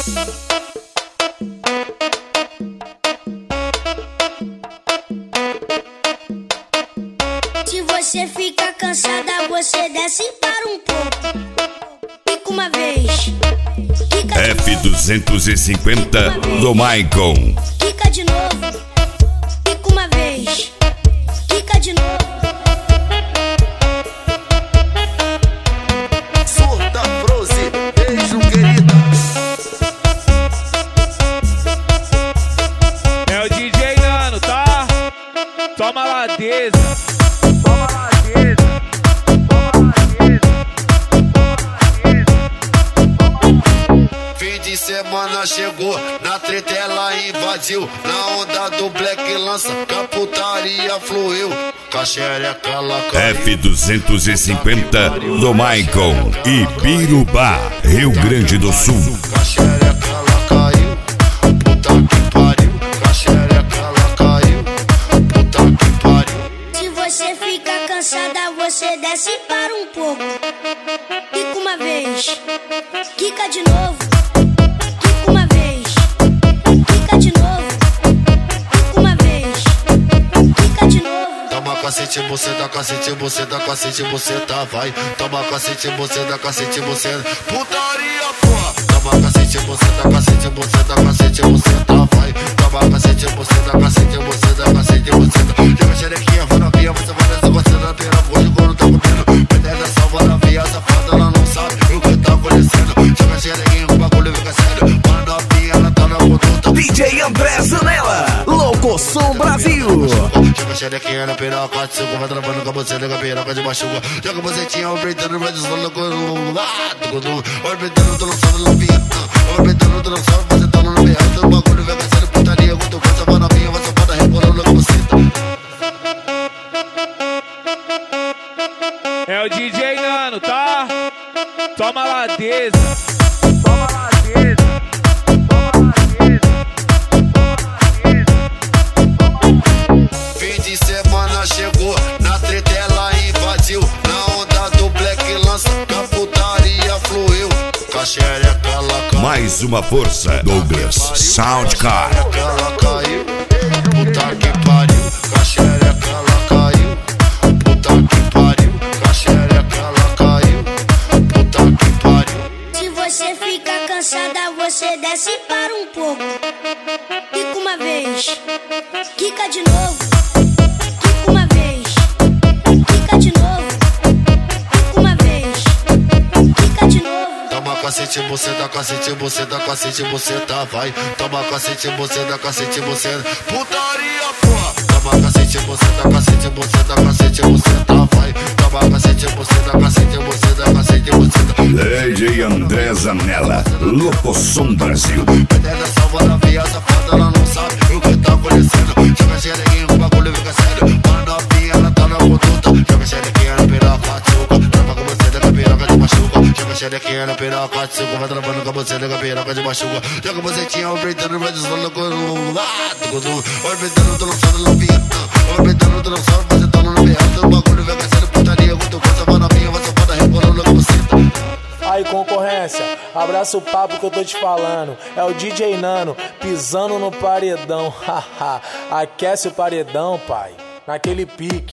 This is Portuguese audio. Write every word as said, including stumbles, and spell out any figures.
Se você fica cansada, você desce para um pouco. Fica uma vez. Fica F duzentos e cinquenta do Maicon. Fica de novo. Fica uma vez. Fica de novo. Surda Froze, beijo querida. É o D J Nano, tá? Toma ladeza. Toma ladeza. Fim de semana chegou, na treta ela invadiu. Na onda do Black lança, que a putaria fluiu. Caxereca ela caiu. F duzentos e cinquenta do Maicon. Ibirubá, Rio Grande do Sul. Caxereca ela caiu, puta que pariu. Caxereca ela caiu, puta que pariu. Se você fica cansada, você desce para um pouco. Fica uma vez. Fica de novo. Fica uma vez. Fica de novo. Fica uma vez. Fica de novo. Toma cacete, você dá cacete, você dá cacete, você tá, vai. Toma cacete, você dá cacete, você. Putaria, porra. Toma cacete, você dá cacete, você dá cacete, você tá, vai. Toma cacete, você dá cacete, você dá cacete, você tá. Joga xerequinha, vai na via, você vai nessa, você na pera, hoje quando tá comendo. Pedra salva na via, safada, ela não sabe o que tá acontecendo. Joga xerequinha, o bagulho fica sério. Mano, a via, ela tá na conduta. D J André Zanella, Louco Som Brasil. Joga xerequinha na piroca, de suco, vai travando com você, nega piroca de machuca. Joga bucetinha, orbitando, vai desfalando com o lado. Orbitando, tô lançando no vinha. Orbitando, tô lançando, você tá no meio. O bagulho fica sério, putaria, muito coisa, vai na vinha, vai safada, rebolando com você. É o D J Nano, tá? Toma ladeza. Toma ladeza. Fim de semana chegou, na treta ela invadiu. Na onda do Black lança, que a putaria fluiu. Caxereca ela caiu. Mais uma força, Douglas Soundcar. Ela caiu, puta que pariu. Caxereca ela caiu, puta que pariu. Caxereca ela caiu, puta que pariu. Se você fica cansada, você desce para um pouco. Fica uma vez. Fica de novo. Fica uma vez. Fica de novo. Fica uma vez. Fica de novo. Toma cacete, você dá cacete, você dá cacete, você tá, vai. Toma cacete, você dá cacete, você. Putaria, porra. Toma cacete, você dá cacete, você dá cacete, você tá, vai. Toma cacete, você dá cacete, você dá cacete, você tá. D J André Zanella, Louco Som Brasil. Pedra salva na via, safada, ela não sabe o que tá acontecendo. Joga xerequinha, o bagulho fica sério. Mano, a vinha, ela tá na conduta. Joga xerequinha na piroca, de suco. Trava com você, nega piroca de machuca. Joga xerequinha na piroca, de suco. Vai travando com você, nega piroca de machuca. Joga bucetinha, orbitando, vai desfalando com o lado. Orbitando, tô lançando no vinha. Orbitando, tô lançando, você tá no meio. O bagulho fica sério, putaria, muito coisa, vai na vinha, vai safada, rebolando com você. Aí, concorrência, abraça o papo que eu tô te falando. É o D J Nano pisando no paredão. Haha, aquece o paredão, pai, naquele pique.